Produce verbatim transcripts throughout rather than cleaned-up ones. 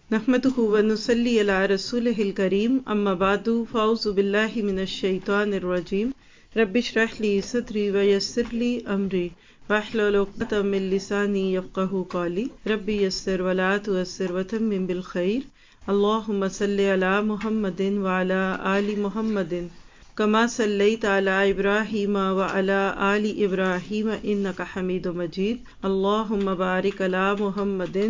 نحمده ونصلي على رسوله الكريم اما بعد فاعوذ بالله من الشيطان الرجيم رب اشرح لي صدري ويسر لي امري واحلل عقدة من لساني يفقهوا قولي رب يسر ولا تعسر وتمم بالخير اللهم صل على محمد وعلى آل محمد كما صليت على إبراهيم وعلى آل إبراهيم إنك حميد مجيد اللهم بارك على محمد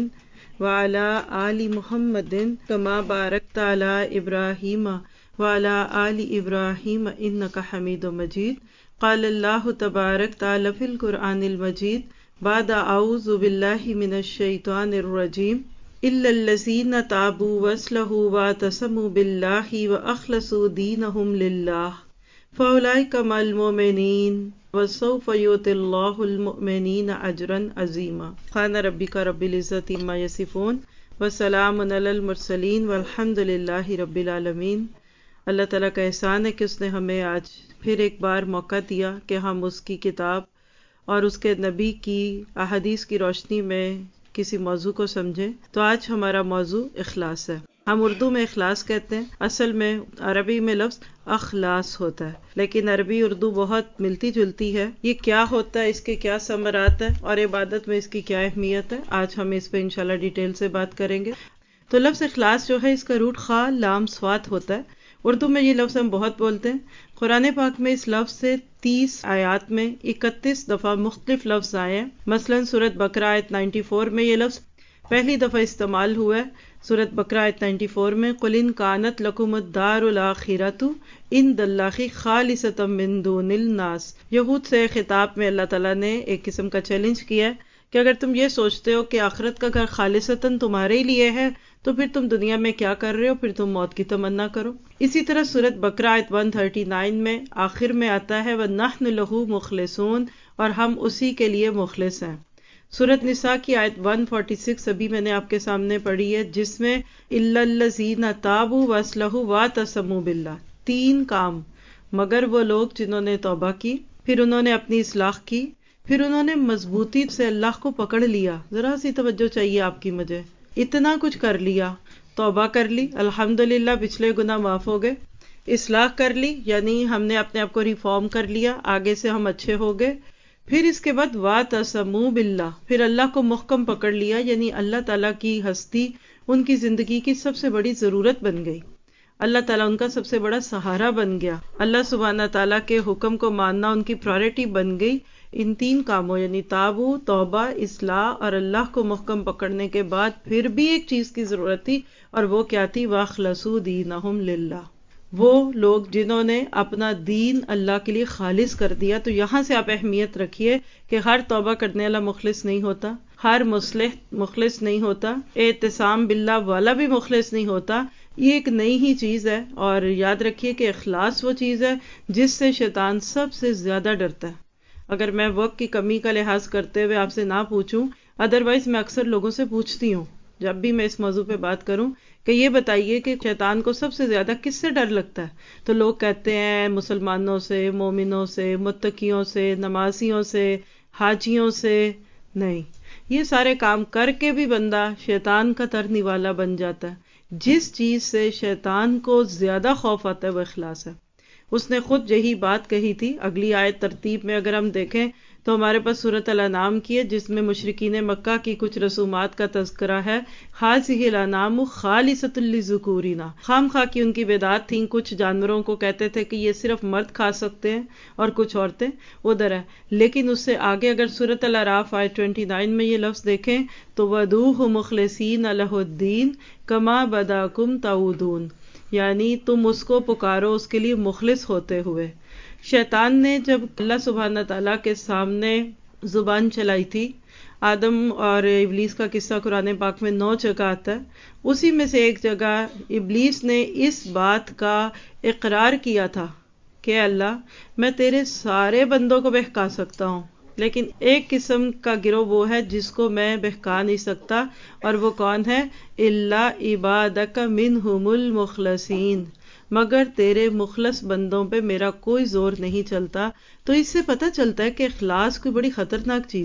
وعلى آل محمد كما باركت على إبراهيم وعلى آل إبراهيم إنك حميد مجيد قال الله تبارك تعالى في القرآن المجيد بعد أعوذ بالله من الشيطان الرجيم إلا الذين تابوا واصلحوا واعتصموا بالله وأخلصوا دينهم لله فأولئك مع المؤمنين وسوف يؤتي الله المؤمنين أجرا عظيما سبحان ربك رب العزة عما يصفون وسلام على المرسلين والحمد لله رب العالمين۔ اللہ تعالیٰ کا احسان ہے کہ اس نے ہمیں آج پھر ایک بار موقع دیا کہ ہم اس کی کتاب اور اس کے نبی کی احادیث کی روشنی میں کسی موضوع کو سمجھیں۔ تو آج ہمارا موضوع اخلاص ہے۔ ہم اردو میں اخلاص کہتے ہیں، اصل میں عربی میں لفظ اخلاص ہوتا ہے، لیکن عربی اردو بہت ملتی جلتی ہے۔ یہ کیا ہوتا ہے، اس کے کیا ثمرات ہیں اور عبادت میں اس کی کیا اہمیت ہے، آج ہم اس پہ انشاءاللہ ڈیٹیل سے بات کریں گے۔ تو لفظ اخلاص جو ہے، اس کا روٹ خا لام صاد ہوتا ہے۔ اردو میں یہ لفظ ہم بہت بولتے ہیں۔ قرآن پاک میں اس لفظ سے تیس آیات میں اکتیس دفعہ مختلف لفظ آئے ہیں۔ مثلاً سورۃ بقرہ آیت چورانوے میں یہ لفظ پہلی دفعہ استعمال ہوا ہے۔ سورۃ بقرہ آیت چورانوے میں قُلْ إِنْ كَانَتْ لَكُمُ الدَّارُ الْآخِرَةُ عِنْدَ اللَّهِ خَالِصَةً مِّن دُونِ النَّاسِ۔ یہود سے خطاب میں اللہ تعالیٰ نے ایک قسم کا چیلنج کیا ہے کہ اگر تم یہ سوچتے ہو کہ آخرت کا گھر خالصتاً تمہارے لیے ہے تو پھر تم دنیا میں کیا کر رہے ہو، پھر تم موت کی تمنا کرو۔ اسی طرح سورۃ بقرہ آیت ایک سو انتیس میں آخر میں آتا ہے وَنَحْنُ لَهُ مُخْلِصُونَ، اور ہم اسی کے لیے مخلص ہیں۔ سورۃ نساء کی آیت ایک سو چھیالیس ابھی میں نے آپ کے سامنے پڑھی ہے، جس میں إِلَّا الَّذِينَ تَابُوا وَأَصْلَحُوا وَاعْتَصَمُوا بِاللَّهِ، تین کام، مگر وہ لوگ جنہوں نے توبہ کی، پھر انہوں نے اپنی اصلاح کی، پھر انہوں نے مضبوطی سے اللہ کو پکڑ لیا۔ ذرا سی توجہ چاہیے آپ کی مجھے، اتنا کچھ کر لیا، توبہ کر لی، الحمدللہ پچھلے گناہ معاف ہو گئے، اصلاح کر لی یعنی ہم نے اپنے آپ کو ریفارم کر لیا، آگے سے ہم اچھے ہو گئے، پھر اس کے بعد وَاعْتَصَمُوا بِاللَّهِ، پھر اللہ کو محکم پکڑ لیا، یعنی اللہ تعالیٰ کی ہستی ان کی زندگی کی سب سے بڑی ضرورت بن گئی، اللہ تعالیٰ ان کا سب سے بڑا سہارا بن گیا، اللہ سبحانہ تعالیٰ کے حکم کو ماننا ان کی پرائرٹی بن گئی۔ ان تین کاموں یعنی تابو، توبہ، اصلاح اور اللہ کو محکم پکڑنے کے بعد پھر بھی ایک چیز کی ضرورت تھی، اور وہ کیا تھی؟ وَأَخْلَصُوا دِينَهُمْ لِلَّهِ، وہ لوگ جنہوں نے اپنا دین اللہ کے لیے خالص کر دیا۔ تو یہاں سے آپ اہمیت رکھیے کہ ہر توبہ کرنے والا مخلص نہیں ہوتا، ہر مصلح مخلص نہیں ہوتا، اعتصام باللہ والا بھی مخلص نہیں ہوتا۔ یہ ایک نئی ہی چیز ہے، اور یاد رکھیے کہ اخلاص وہ چیز ہے جس سے شیطان سب سے زیادہ ڈرتا ہے۔ اگر میں وقت کی کمی کا لحاظ کرتے ہوئے آپ سے نہ پوچھوں، ادروائز میں اکثر لوگوں سے پوچھتی ہوں جب بھی میں اس موضوع پہ بات کروں کہ یہ بتائیے کہ شیطان کو سب سے زیادہ کس سے ڈر لگتا ہے، تو لوگ کہتے ہیں مسلمانوں سے، مومنوں سے، متقیوں سے، نمازیوں سے، حاجیوں سے۔ نہیں، یہ سارے کام کر کے بھی بندہ شیطان کا ترنی والا بن جاتا ہے۔ جس چیز سے شیطان کو زیادہ خوف آتا ہے وہ اخلاص ہے۔ اس نے خود یہی بات کہی تھی۔ اگلی آیت ترتیب میں اگر ہم دیکھیں تو ہمارے پاس سورۃ الانعام کی ہے، جس میں مشرکین مکہ کی کچھ رسومات کا تذکرہ ہے۔ ہٰذِهِ الانعام خالصۃ للذکورین، خام خواہ کی ان کی بدعات تھیں، کچھ جانوروں کو کہتے تھے کہ یہ صرف مرد کھا سکتے ہیں اور کچھ عورتیں ادھر ہے۔ لیکن اس سے آگے اگر سورۃ الاعراف آیت انیس میں یہ لفظ دیکھیں تو وَدُوهُ مُخْلِصِينَ لَهُ الدِّينَ كَمَا بَدَأَكُمْ تَعُودُونَ، یعنی تم اس کو پکارو اس کے لیے مخلص ہوتے ہوئے۔ شیطان نے جب اللہ سبحانہ تعالیٰ کے سامنے زبان چلائی تھی، آدم اور ابلیس کا قصہ قرآن پاک میں نو جگہ آتا ہے، اسی میں سے ایک جگہ ابلیس نے اس بات کا اقرار کیا تھا کہ اللہ میں تیرے سارے بندوں کو بہکا سکتا ہوں، لیکن ایک قسم کا گروہ وہ ہے جس کو میں بہکا نہیں سکتا، اور وہ کون ہے؟ الا عبادک منہم المخلصین، مگر تیرے مخلص بندوں پہ میرا کوئی زور نہیں چلتا۔ تو اس سے پتہ چلتا ہے کہ اخلاص کوئی بڑی خطرناک چیز ہے۔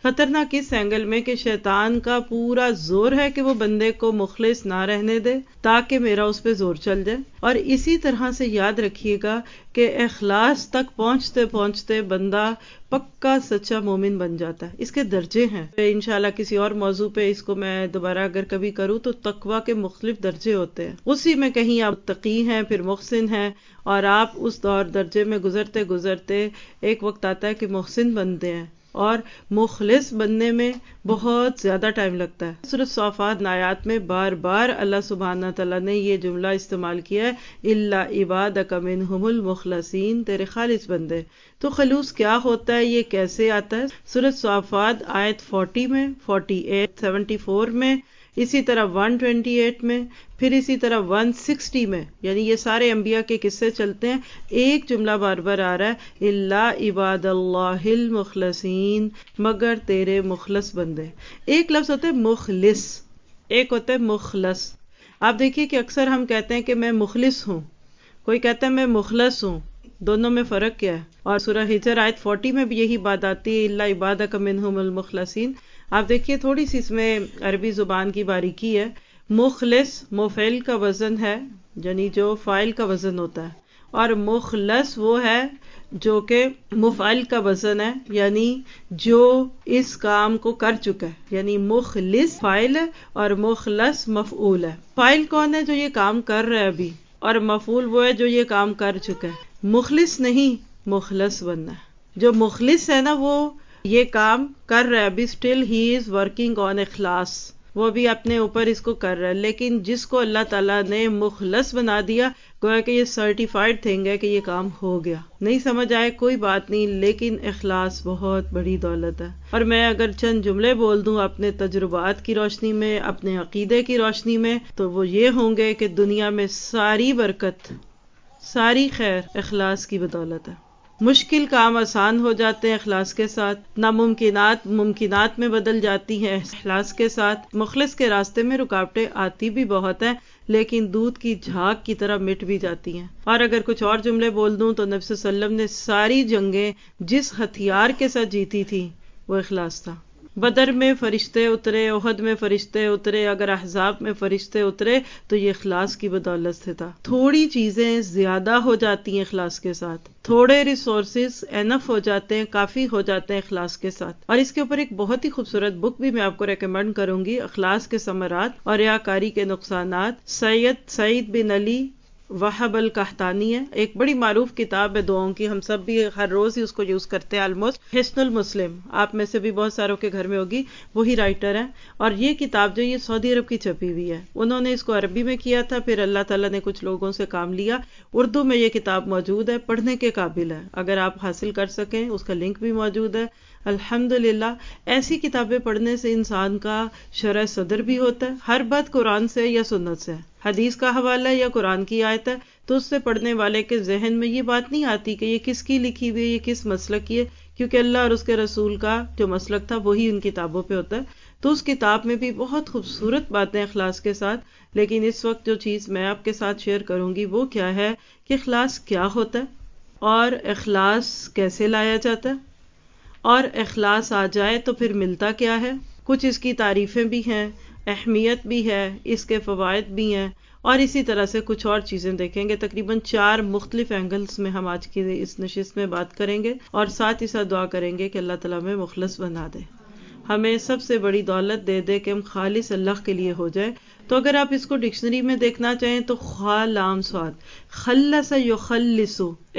خطرناک اس اینگل میں کہ شیطان کا پورا زور ہے کہ وہ بندے کو مخلص نہ رہنے دے تاکہ میرا اس پہ زور چل جائے. اور اسی طرح سے یاد رکھیے گا کہ اخلاص تک پہنچتے پہنچتے بندہ پکا سچا مومن بن جاتا ہے. اس کے درجے ہیں، انشاءاللہ کسی اور موضوع پہ اس کو میں دوبارہ اگر کبھی کروں تو تقویٰ کے مختلف درجے ہوتے ہیں. اسی میں کہیں آپ متقی ہیں، پھر محسن ہیں، اور آپ اس دور درجے میں گزرتے گزرتے ایک وقت آتا ہے کہ محسن بنتے ہیں، اور مخلص بننے میں بہت زیادہ ٹائم لگتا ہے. سورۃ صافات آیات میں بار بار اللہ سبحانہ تعالیٰ نے یہ جملہ استعمال کیا ہے، الا عبادک منہم المخلصین، تیرے خالص بندے. تو خلوص کیا ہوتا ہے، یہ کیسے آتا ہے؟ سورۃ صافات آیت چالیس میں، اڑتالیس، چوہتر میں، اسی طرح ایک سو اٹھائیس میں، پھر اسی طرح ایک سو ساٹھ میں، یعنی یہ سارے انبیاء کے قصے چلتے ہیں. ایک جملہ بار بار آ رہا ہے، الا عباد اللہ المخلصین، مگر تیرے مخلص بندے. ایک لفظ ہوتا ہے مخلص، ایک ہوتا ہے مخلص. آپ دیکھیے کہ اکثر ہم کہتے ہیں کہ میں مخلص ہوں، کوئی کہتا ہے میں مخلص ہوں، دونوں میں فرق کیا ہے؟ اور سورہ ہجر آیت چالیس میں بھی یہی بات آتی ہے، الا عبادک منہم المخلصین. آپ دیکھیے تھوڑی سی اس میں عربی زبان کی باریکی ہے. مخلص مفعل کا وزن ہے، یعنی جو فاعل کا وزن ہوتا ہے، اور مخلص وہ ہے جو کہ مفعل کا وزن ہے، یعنی جو اس کام کو کر چکا ہے. یعنی مخلص فاعل ہے اور مخلص مفعول ہے. فاعل کون ہے؟ جو یہ کام کر رہا ہے ابھی، اور مفعول وہ ہے جو یہ کام کر چکا ہے. مخلص نہیں، مخلص بننا ہے. جو مخلص ہے نا وہ یہ کام کر رہا ہے ابھی، still he is working on اخلاص، وہ بھی اپنے اوپر اس کو کر رہا ہے. لیکن جس کو اللہ تعالیٰ نے مخلص بنا دیا، گویا کہ یہ سرٹیفائیڈ تھنگ ہے کہ یہ کام ہو گیا. نہیں سمجھ آئے کوئی بات نہیں، لیکن اخلاص بہت بڑی دولت ہے. اور میں اگر چند جملے بول دوں اپنے تجربات کی روشنی میں، اپنے عقیدے کی روشنی میں، تو وہ یہ ہوں گے کہ دنیا میں ساری برکت، ساری خیر اخلاص کی بدولت ہے. مشکل کام آسان ہو جاتے ہیں اخلاص کے ساتھ، ناممکنات ممکنات میں بدل جاتی ہیں اخلاص کے ساتھ. مخلص کے راستے میں رکاوٹیں آتی بھی بہت ہیں، لیکن دودھ کی جھاگ کی طرح مٹ بھی جاتی ہیں. اور اگر کچھ اور جملے بول دوں تو نبی صلی اللہ علیہ وسلم نے ساری جنگیں جس ہتھیار کے ساتھ جیتی تھی وہ اخلاص تھا. بدر میں فرشتے اترے، احد میں فرشتے اترے، اگر احزاب میں فرشتے اترے تو یہ اخلاص کی بدولت سے تھا. تھوڑی چیزیں زیادہ ہو جاتی ہیں اخلاص کے ساتھ، تھوڑے ریسورسز انف ہو جاتے ہیں، کافی ہو جاتے ہیں اخلاص کے ساتھ. اور اس کے اوپر ایک بہت ہی خوبصورت بک بھی میں آپ کو ریکمینڈ کروں گی، اخلاص کے ثمرات اور ریاکاری کے نقصانات. سید سعید بن علی وہب القحطانی ہے، ایک بڑی معروف کتاب ہے دعاؤں کی، ہم سب بھی ہر روز ہی اس کو یوز کرتے ہیں آلموسٹ. حصن المسلم آپ میں سے بھی بہت ساروں کے گھر میں ہوگی، وہی رائٹر ہیں. اور یہ کتاب جو یہ سعودی عرب کی چھپی ہوئی ہے، انہوں نے اس کو عربی میں کیا تھا، پھر اللہ تعالیٰ نے کچھ لوگوں سے کام لیا، اردو میں یہ کتاب موجود ہے، پڑھنے کے قابل ہے. اگر آپ حاصل کر سکیں، اس کا لنک بھی موجود ہے. الحمدللہ ایسی کتابیں پڑھنے سے انسان کا شرح صدر بھی ہوتا ہے. ہر بات قرآن سے یا سنت سے، حدیث کا حوالہ ہے یا قرآن کی آیت ہے، تو اس سے پڑھنے والے کے ذہن میں یہ بات نہیں آتی کہ یہ کس کی لکھی ہوئی ہے، یہ کس مسلک کی ہے، کیونکہ اللہ اور اس کے رسول کا جو مسلک تھا وہی ان کتابوں پہ ہوتا ہے. تو اس کتاب میں بھی بہت خوبصورت باتیں اخلاص کے ساتھ. لیکن اس وقت جو چیز میں آپ کے ساتھ شیئر کروں گی وہ کیا ہے کہ اخلاص کیا ہوتا ہے، اور اخلاص کیسے لایا جاتا ہے، اور اخلاص آ جائے تو پھر ملتا کیا ہے. کچھ اس کی تعریفیں بھی ہیں، اہمیت بھی ہے، اس کے فوائد بھی ہیں، اور اسی طرح سے کچھ اور چیزیں دیکھیں گے. تقریباً چار مختلف اینگلز میں ہم آج کی اس نشست میں بات کریں گے، اور ساتھ ہی ساتھ دعا کریں گے کہ اللہ تعالیٰ ہمیں مخلص بنا دے، ہمیں سب سے بڑی دولت دے دے کہ ہم خالص اللہ کے لیے ہو جائے. تو اگر آپ اس کو ڈکشنری میں دیکھنا چاہیں تو خا لام سواد، خلص یخلص،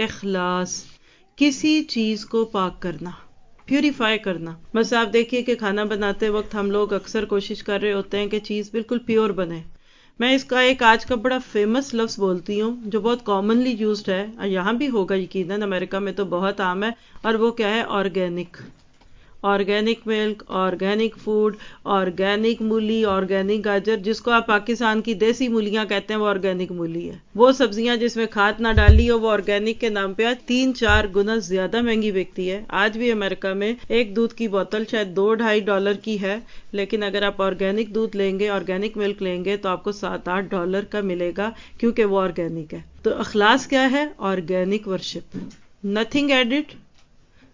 اخلاص کسی چیز کو پاک کرنا، پیوریفائی کرنا. بس آپ دیکھیے کہ کھانا بناتے وقت ہم لوگ اکثر کوشش کر رہے ہوتے ہیں کہ چیز بالکل پیور بنے. میں اس کا ایک آج کا بڑا فیمس لفظ بولتی ہوں جو بہت کامنلی یوزڈ ہے، یہاں بھی ہوگا یقیناً، امریکہ میں تو بہت عام ہے، اور وہ کیا ہے؟ Organic. Organic milk, organic food, organic مولی، آرگینک گاجر، جس کو آپ پاکستان کی دیسی مولیاں کہتے ہیں وہ آرگینک مولی ہے. وہ سبزیاں جس میں کھاد نہ ڈالی ہو وہ آرگینک کے نام پہ آج تین چار گنا زیادہ مہنگی بکتی ہے. آج بھی امریکہ میں ایک دودھ کی بوتل شاید دو ڈھائی ڈالر کی ہے، لیکن اگر آپ آرگینک دودھ لیں گے، آرگینک ملک لیں گے تو آپ کو سات آٹھ ڈالر کا ملے گا، کیونکہ وہ آرگینک ہے. تو اخلاص کیا ہے؟ آرگینک ورشپ، نتھنگ ایڈڈ،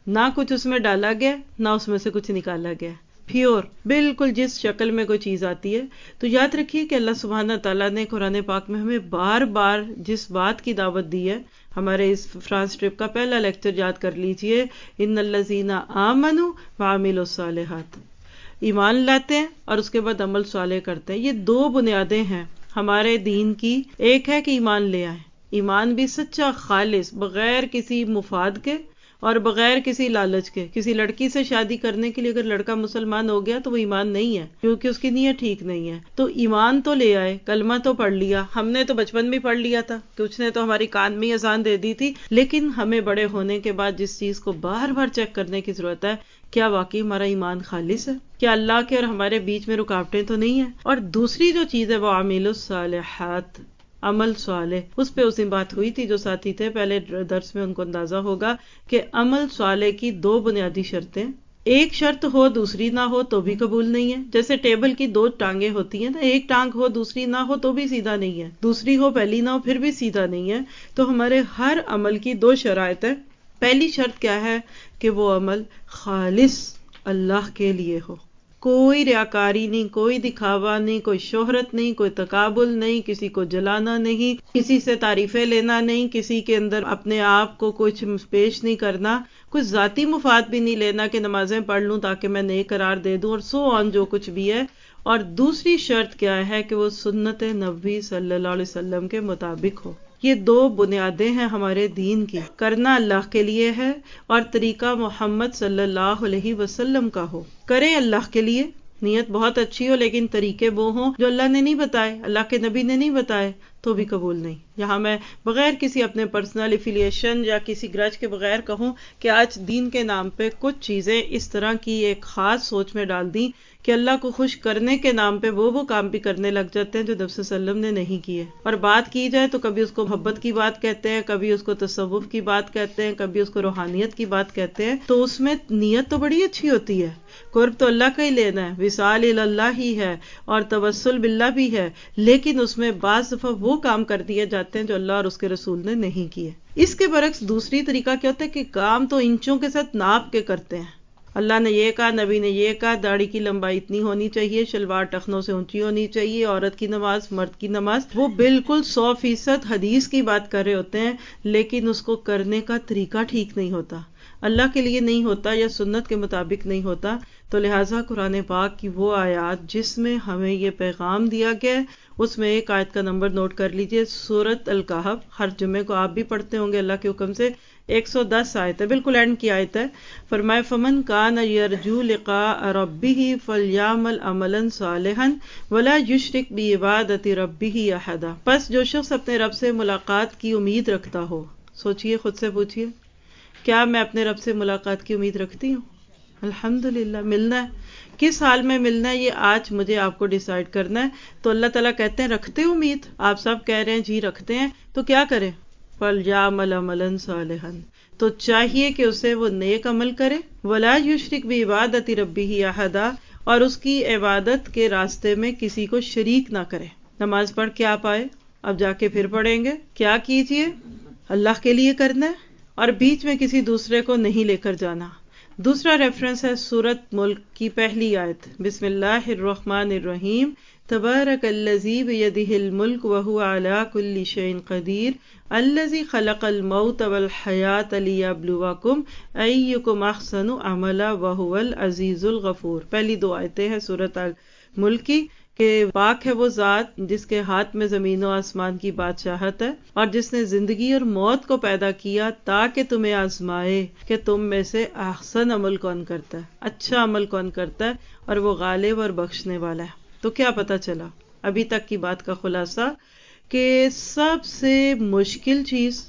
نہ کچھ اس میں ڈالا گیا نہ اس میں سے کچھ نکالا گیا، پیور، بالکل جس شکل میں کوئی چیز آتی ہے۔ تو یاد رکھیے کہ اللہ سبحانہ تعالیٰ نے قرآن پاک میں ہمیں بار بار جس بات کی دعوت دی ہے، ہمارے اس فرانس ٹرپ کا پہلا لیکچر یاد کر لیجئے، ان الذین آمنوا وعملوا الصالحات، ایمان لاتے ہیں اور اس کے بعد عمل صالح کرتے ہیں۔ یہ دو بنیادیں ہیں ہمارے دین کی۔ ایک ہے کہ ایمان لے آئیں، ایمان بھی سچا خالص، بغیر کسی مفاد کے اور بغیر کسی لالچ کے۔ کسی لڑکی سے شادی کرنے کے لیے اگر لڑکا مسلمان ہو گیا تو وہ ایمان نہیں ہے، کیونکہ اس کی نیت ٹھیک نہیں ہے۔ تو ایمان تو لے آئے، کلمہ تو پڑھ لیا، ہم نے تو بچپن میں پڑھ لیا تھا، کچھ نے تو ہماری کان میں اذان دے دی تھی، لیکن ہمیں بڑے ہونے کے بعد جس چیز کو بار بار چیک کرنے کی ضرورت ہے، کیا واقعی ہمارا ایمان خالص ہے؟ کیا اللہ کے اور ہمارے بیچ میں رکاوٹیں تو نہیں ہیں؟ اور دوسری جو چیز ہے وہ عامل الصالحات، عمل صالح، اس پہ اس دن بات ہوئی تھی، جو ساتھی تھے پہلے درس میں ان کو اندازہ ہوگا کہ عمل صالح کی دو بنیادی شرطیں، ایک شرط ہو دوسری نہ ہو تو بھی قبول نہیں ہے۔ جیسے ٹیبل کی دو ٹانگیں ہوتی ہیں نا، ایک ٹانگ ہو دوسری نہ ہو تو بھی سیدھا نہیں ہے، دوسری ہو پہلی نہ ہو پھر بھی سیدھا نہیں ہے۔ تو ہمارے ہر عمل کی دو شرائط ہیں۔ پہلی شرط کیا ہے کہ وہ عمل خالص اللہ کے لیے ہو، کوئی ریاکاری نہیں، کوئی دکھاوا نہیں، کوئی شہرت نہیں، کوئی تقابل نہیں، کسی کو جلانا نہیں، کسی سے تعریفیں لینا نہیں، کسی کے اندر اپنے آپ کو کچھ پیش نہیں کرنا، کچھ ذاتی مفاد بھی نہیں لینا کہ نمازیں پڑھ لوں تاکہ میں نیک قرار دے دوں اور سو آن جو کچھ بھی ہے۔ اور دوسری شرط کیا ہے کہ وہ سنت نبی صلی اللہ علیہ وسلم کے مطابق ہو۔ یہ دو بنیادیں ہیں ہمارے دین کی، کرنا اللہ کے لیے ہے اور طریقہ محمد صلی اللہ علیہ وسلم کا ہو۔ کریں اللہ کے لیے، نیت بہت اچھی ہو، لیکن طریقے وہ ہوں جو اللہ نے نہیں بتائے، اللہ کے نبی نے نہیں بتائے، تو بھی قبول نہیں۔ یہاں میں بغیر کسی اپنے پرسنل ایفیلیشن یا کسی گرج کے بغیر کہوں کہ آج دین کے نام پہ کچھ چیزیں اس طرح کی ایک خاص سوچ میں ڈال دی کہ اللہ کو خوش کرنے کے نام پہ وہ وہ کام بھی کرنے لگ جاتے ہیں جو نبی صلی اللہ علیہ وسلم نے نہیں کیے۔ اور بات کی جائے تو کبھی اس کو محبت کی بات کہتے ہیں، کبھی اس کو تصوف کی بات کہتے ہیں، کبھی اس کو روحانیت کی بات کہتے ہیں، تو اس میں نیت تو بڑی اچھی ہوتی ہے، قرب تو اللہ کا ہی لینا ہے، وصال اللہ ہی ہے اور توسل باللہ بھی ہے، لیکن اس میں بعض دفعہ وہ کام کر دیے جاتے ہیں جو اللہ اور اس کے رسول نے نہیں کیے۔ اس کے برعکس دوسری طریقہ کیا ہوتا ہے کہ کام تو انچوں کے ساتھ ناپ کے کرتے ہیں، اللہ نے یہ کہا، نبی نے یہ کہا، داڑھی کی لمبائی اتنی ہونی چاہیے، شلوار ٹخنوں سے اونچی ہونی چاہیے، عورت کی نماز، مرد کی نماز، وہ بالکل سو فیصد حدیث کی بات کر رہے ہوتے ہیں، لیکن اس کو کرنے کا طریقہ ٹھیک نہیں ہوتا، اللہ کے لیے نہیں ہوتا یا سنت کے مطابق نہیں ہوتا۔ تو لہٰذا قرآن پاک کی وہ آیات جس میں ہمیں یہ پیغام دیا گیا ہے، اس میں ایک آیت کا نمبر نوٹ کر لیجئے، سورۃ الکہف، ہر جمعے کو آپ بھی پڑھتے ہوں گے اللہ کے حکم سے، ایک سو دس آیت ہے، بالکل اینڈ کی آیت ہے۔ فرمائے فمن کان یرجو لقاء ربہ فلیعمل عملا صالحا ولا یشرک بعبادۃ ربہ احدا۔ پس جو شخص اپنے رب سے ملاقات کی امید رکھتا ہو، سوچئے، خود سے پوچھئے، کیا میں اپنے رب سے ملاقات کی امید رکھتی ہوں؟ الحمدللہ، ملنا ہے، کس حال میں ملنا ہے یہ آج مجھے آپ کو ڈیسائیڈ کرنا ہے۔ تو اللہ تعالیٰ کہتے ہیں رکھتے امید، آپ سب کہہ رہے ہیں جی رکھتے ہیں، تو کیا کریں؟ فَلْيَعْمَلْ عَمَلًا صَالِحًا، تو چاہیے کہ اسے وہ نیک عمل کرے، وَلَا يُشْرِكْ بِعِبَادَةِ رَبِّهِ أَحَدًا، اور اس کی عبادت کے راستے میں کسی کو شریک نہ کرے۔ نماز پڑھ کے آپ آئے، اب جا کے پھر پڑھیں گے، کیا کیجئے؟ اللہ کے لیے کرنا ہے اور بیچ میں کسی دوسرے کو نہیں لے کر جانا۔ دوسرا ریفرنس ہے سورۃ ملک کی پہلی آیت، بسم اللہ الرحمن الرحیم، تبارک الذی بیدہ الملک وہو علی کل شیء قدیر الذی خلق الموت والحیاۃ لیبلوکم ایکم احسن عملا وہو العزیز الغفور۔ پہلی دو آیتیں ہیں سورۃ ملک کی کہ پاک ہے وہ ذات جس کے ہاتھ میں زمین و آسمان کی بادشاہت ہے، اور جس نے زندگی اور موت کو پیدا کیا تاکہ تمہیں آزمائے کہ تم میں سے احسن عمل کون کرتا ہے، اچھا عمل کون کرتا ہے، اور وہ غالب اور بخشنے والا ہے۔ تو کیا پتہ چلا ابھی تک کی بات کا خلاصہ کہ سب سے مشکل چیز،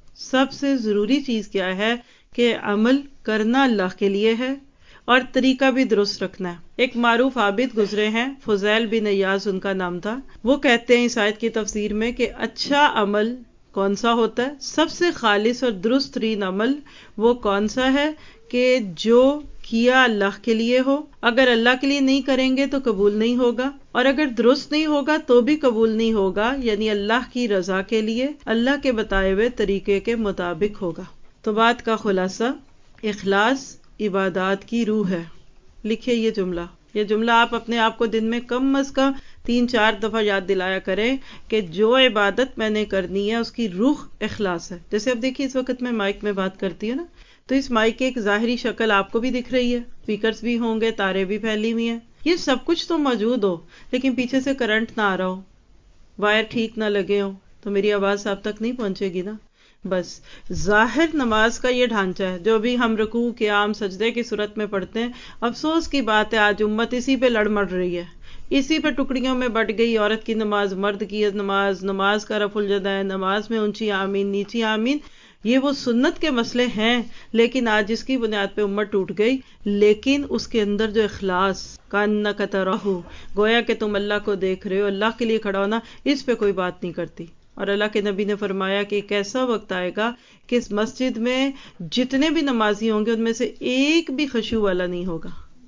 سب سے ضروری چیز کیا ہے کہ عمل کرنا اللہ کے لیے ہے اور طریقہ بھی درست رکھنا ہے۔ ایک معروف عابد گزرے ہیں، فضیل بن ایاز ان کا نام تھا، وہ کہتے ہیں اس آیت کی تفسیر میں کہ اچھا عمل کون سا ہوتا ہے، سب سے خالص اور درست ترین عمل وہ کون سا ہے کہ جو کیا اللہ کے لیے ہو، اگر اللہ کے لیے نہیں کریں گے تو قبول نہیں ہوگا، اور اگر درست نہیں ہوگا تو بھی قبول نہیں ہوگا، یعنی اللہ کی رضا کے لیے، اللہ کے بتائے ہوئے طریقے کے مطابق ہوگا۔ تو بات کا خلاصہ اخلاص عبادات کی روح ہے. لکھیے یہ جملہ یہ جملہ آپ اپنے آپ کو دن میں کم از کم تین چار دفعہ یاد دلایا کریں کہ جو عبادت میں نے کرنی ہے اس کی روح اخلاص ہے. جیسے اب دیکھیے اس وقت میں مائک میں بات کرتی ہوں نا، تو اس مائک کی ایک ظاہری شکل آپ کو بھی دکھ رہی ہے، اسپیکرز بھی ہوں گے، تاریں بھی پھیلی ہوئی ہیں، یہ سب کچھ تو موجود ہو، لیکن پیچھے سے کرنٹ نہ آ رہا ہو، وائر ٹھیک نہ لگے ہوں، تو میری آواز آپ تک نہیں پہنچے گی نا. بس ظاہر نماز کا یہ ڈھانچہ ہے جو بھی ہم رکوع قیام سجدے کی صورت میں پڑھتے ہیں. افسوس کی بات ہے آج امت اسی پہ لڑ مڑ رہی ہے، اسی پہ ٹکڑیوں میں بٹ گئی. عورت کی نماز، مرد کی نماز، نماز کا رفع الجدین، نماز میں اونچی آمین نیچی آمین، یہ وہ سنت کے مسئلے ہیں، لیکن آج اس کی بنیاد پہ امت ٹوٹ گئی. لیکن اس کے اندر جو اخلاص، کانک تراہ، گویا کہ تم اللہ کو دیکھ رہے ہو، اللہ کے لیے کھڑا ہونا، اس پہ کوئی بات نہیں کرتی. اور اللہ کے نبی نے فرمایا کہ ایک ایسا وقت آئے گا کہ اس مسجد میں جتنے بھی نمازی ہوں گے ان میں سے ایک بھی خشوع والا نہیں ہوگا،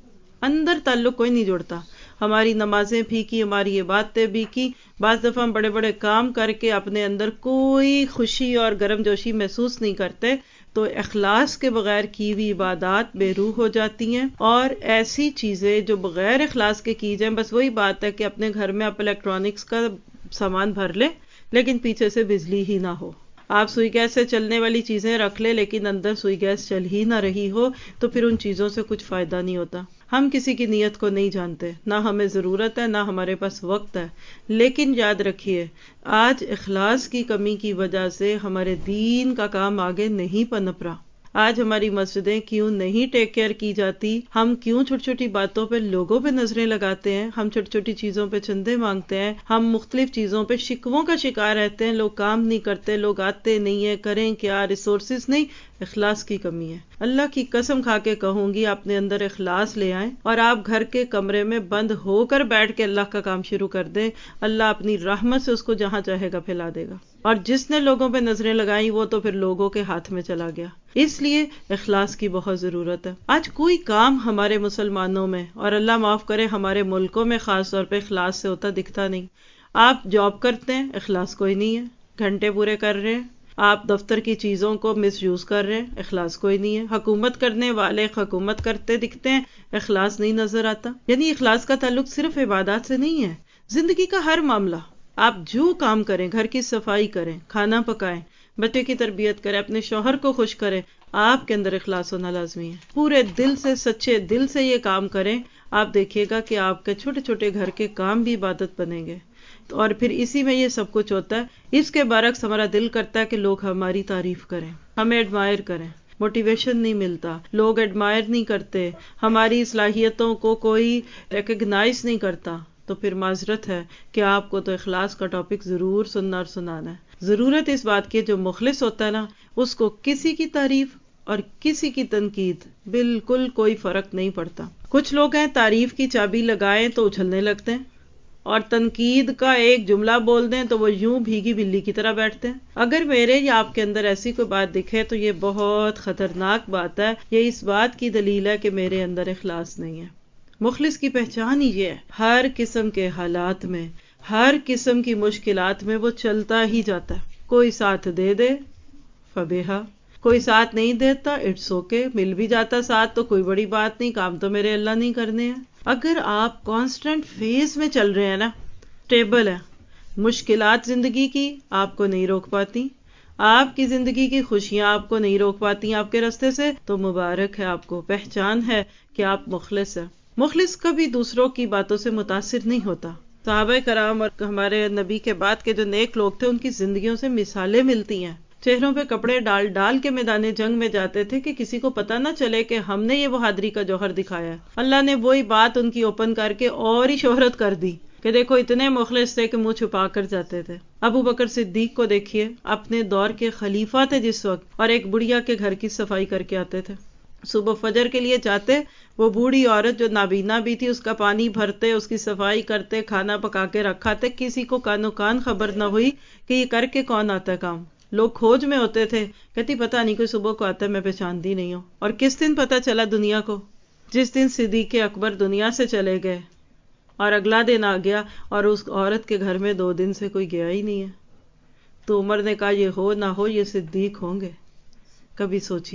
اندر تعلق کوئی نہیں جوڑتا. ہماری نمازیں بھی کی، ہماری عبادتیں بھی کی، بعض دفعہ ہم بڑے بڑے کام کر کے اپنے اندر کوئی خوشی اور گرم جوشی محسوس نہیں کرتے. تو اخلاص کے بغیر کی ہوئی عبادات بے روح ہو جاتی ہیں. اور ایسی چیزیں جو بغیر اخلاص کے کی جائیں، بس وہی بات ہے کہ اپنے گھر میں آپ الیکٹرانکس کا سامان بھر لیں لیکن پیچھے سے بجلی ہی نہ ہو. آپ سوئی گیس سے چلنے والی چیزیں رکھ لیں لیکن اندر سوئی گیس چل ہی نہ رہی ہو، تو پھر ان چیزوں سے کچھ فائدہ نہیں ہوتا. ہم کسی کی نیت کو نہیں جانتے، نہ ہمیں ضرورت ہے، نہ ہمارے پاس وقت ہے. لیکن یاد رکھیے آج اخلاص کی کمی کی وجہ سے ہمارے دین کا کام آگے نہیں پنپ رہا. آج ہماری مسجدیں کیوں نہیں ٹیک کیئر کی جاتی؟ ہم کیوں چھوٹی چھوٹی باتوں پہ لوگوں پہ نظریں لگاتے ہیں؟ ہم چھوٹی چھوٹی چیزوں پہ چندے مانگتے ہیں، ہم مختلف چیزوں پہ شکووں کا شکار رہتے ہیں. لوگ کام نہیں کرتے، لوگ آتے نہیں ہیں، کریں کیا؟ ریسورسز نہیں. اخلاص کی کمی ہے. اللہ کی قسم کھا کے کہوں گی اپنے اندر اخلاص لے آئیں اور آپ گھر کے کمرے میں بند ہو کر بیٹھ کے اللہ کا کام شروع کر دیں. اللہ اپنی رحمت سے اس کو جہاں چاہے گا پھیلا دے گا. اور جس نے لوگوں پہ نظریں لگائیں وہ تو پھر لوگوں کے ہاتھ میں چلا گیا. اس لیے اخلاص کی بہت ضرورت ہے. آج کوئی کام ہمارے مسلمانوں میں، اور اللہ معاف کرے ہمارے ملکوں میں خاص طور پہ، اخلاص سے ہوتا دکھتا نہیں. آپ جاب کرتے ہیں، اخلاص کوئی نہیں ہے، گھنٹے پورے کر رہے ہیں. آپ دفتر کی چیزوں کو مس یوز کر رہے ہیں، اخلاص کوئی نہیں ہے. حکومت کرنے والے حکومت کرتے دکھتے ہیں، اخلاص نہیں نظر آتا. یعنی اخلاص کا تعلق صرف عبادات سے نہیں ہے، زندگی کا ہر معاملہ. آپ جو کام کریں، گھر کی صفائی کریں، کھانا پکائیں، بچے کی تربیت کریں، اپنے شوہر کو خوش کریں، آپ کے اندر اخلاص ہونا لازمی ہے. پورے دل سے، سچے دل سے یہ کام کریں، آپ دیکھیے گا کہ آپ کے چھوٹے چھوٹے گھر کے کام بھی عبادت بنیں گے. اور پھر اسی میں یہ سب کچھ ہوتا ہے. اس کے برعکس ہمارا دل کرتا ہے کہ لوگ ہماری تعریف کریں، ہمیں ایڈمائر کریں. موٹیویشن نہیں ملتا، لوگ ایڈمائر نہیں کرتے، ہماری صلاحیتوں کو کوئی ریکگنائز نہیں کرتا. تو پھر معذرت ہے کہ آپ کو تو اخلاص کا ٹاپک ضرور سننا اور سنانا ہے. ضرورت اس بات کی جو مخلص ہوتا ہے نا، اس کو کسی کی تعریف اور کسی کی تنقید بالکل کوئی فرق نہیں پڑتا. کچھ لوگ ہیں تعریف کی چابی لگائیں تو اچھلنے لگتے ہیں، اور تنقید کا ایک جملہ بول دیں تو وہ یوں بھیگی بلی کی طرح بیٹھتے ہیں. اگر میرے یا آپ کے اندر ایسی کوئی بات دکھے تو یہ بہت خطرناک بات ہے. یہ اس بات کی دلیل ہے کہ میرے اندر اخلاص نہیں ہے. مخلص کی پہچان ہی یہ ہے، ہر قسم کے حالات میں، ہر قسم کی مشکلات میں وہ چلتا ہی جاتا ہے. کوئی ساتھ دے دے فبیہا، کوئی ساتھ نہیں دیتا اٹس اوکے، مل بھی جاتا ساتھ تو کوئی بڑی بات نہیں، کام تو میرے اللہ نہیں کرنے ہیں. اگر آپ کانسٹنٹ فیز میں چل رہے ہیں نا، اسٹیبل ہے، مشکلات زندگی کی آپ کو نہیں روک پاتی، آپ کی زندگی کی خوشیاں آپ کو نہیں روک پاتی آپ کے راستے سے، تو مبارک ہے آپ کو، پہچان ہے کہ آپ مخلص ہیں. مخلص کبھی دوسروں کی باتوں سے متاثر نہیں ہوتا. صحابہ کرام اور ہمارے نبی کے بعد کے جو نیک لوگ تھے ان کی زندگیوں سے مثالیں ملتی ہیں. چہروں پہ کپڑے ڈال ڈال کے میدان جنگ میں جاتے تھے کہ کسی کو پتہ نہ چلے کہ ہم نے یہ بہادری کا جوہر دکھایا ہے. اللہ نے وہی بات ان کی اوپن کر کے اور ہی شہرت کر دی کہ دیکھو اتنے مخلص تھے کہ منہ چھپا کر جاتے تھے. ابو بکر صدیق کو دیکھیے، اپنے دور کے خلیفہ تھے جس وقت، اور ایک بڑھیا کے گھر کی صفائی کر کے آتے تھے. صبح فجر کے لیے جاتے، وہ بوڑھی عورت جو نابینا بھی تھی اس کا پانی بھرتے، اس کی صفائی کرتے، کھانا پکا کے رکھا تھے. کسی کو کانو کان خبر نہ ہوئی کہ یہ کر کے کون آتا ہے کام. لوگ کھوج میں ہوتے تھے، کہتی پتہ نہیں کوئی صبح کو آتا ہے، میں پہچانتی نہیں ہوں. اور کس دن پتہ چلا دنیا کو؟ جس دن صدیق اکبر دنیا سے چلے گئے اور اگلا دن آ گیا اور اس عورت کے گھر میں دو دن سے کوئی گیا ہی نہیں ہے. تو عمر نے کہا یہ ہو نہ ہو یہ صدیق ہوں گے. کبھی سوچئے